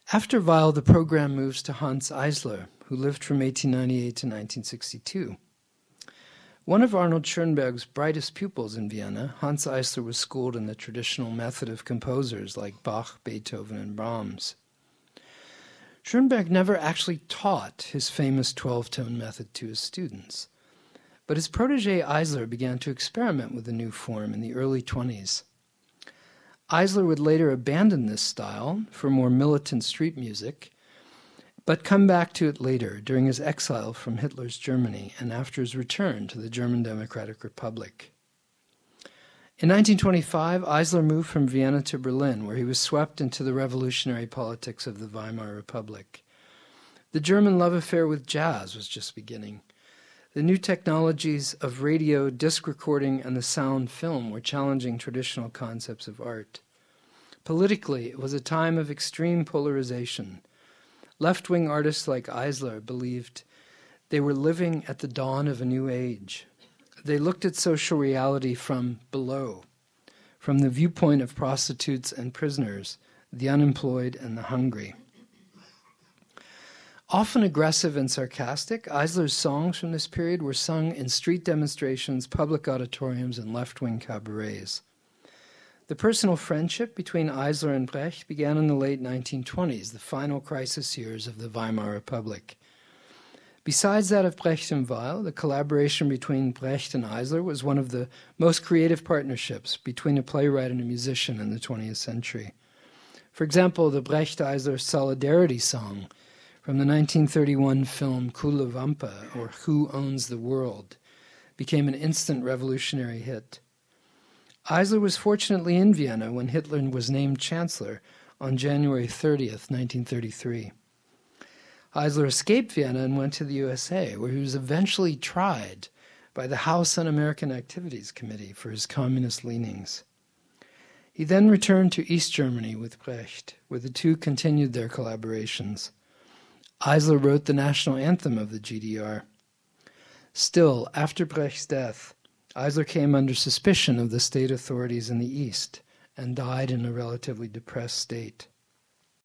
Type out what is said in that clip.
After Weill, the program moves to Hans Eisler, who lived from 1898 to 1962. One of Arnold Schoenberg's brightest pupils in Vienna, Hans Eisler was schooled in the traditional method of composers like Bach, Beethoven, and Brahms. Schoenberg never actually taught his famous 12-tone method to his students, but his protege Eisler began to experiment with the new form in the early 20s. Eisler would later abandon this style for more militant street music, but come back to it later during his exile from Hitler's Germany and after his return to the German Democratic Republic. In 1925, Eisler moved from Vienna to Berlin, where he was swept into the revolutionary politics of the Weimar Republic. The German love affair with jazz was just beginning. The new technologies of radio, disc recording, and the sound film were challenging traditional concepts of art. Politically, it was a time of extreme polarization. Left-wing artists like Eisler believed they were living at the dawn of a new age. They looked at social reality from below, from the viewpoint of prostitutes and prisoners, the unemployed and the hungry. Often aggressive and sarcastic, Eisler's songs from this period were sung in street demonstrations, public auditoriums, and left-wing cabarets. The personal friendship between Eisler and Brecht began in the late 1920s, the final crisis years of the Weimar Republic. Besides that of Brecht and Weill, the collaboration between Brecht and Eisler was one of the most creative partnerships between a playwright and a musician in the 20th century. For example, the Brecht-Eisler Solidarity Song from the 1931 film Kule Wampe, or Who Owns the World, became an instant revolutionary hit. Eisler was fortunately in Vienna when Hitler was named Chancellor on January 30th, 1933. Eisler escaped Vienna and went to the USA, where he was eventually tried by the House Un-American Activities Committee for his communist leanings. He then returned to East Germany with Brecht, where the two continued their collaborations. Eisler wrote the national anthem of the GDR. Still, after Brecht's death, Eisler came under suspicion of the state authorities in the East and died in a relatively depressed state.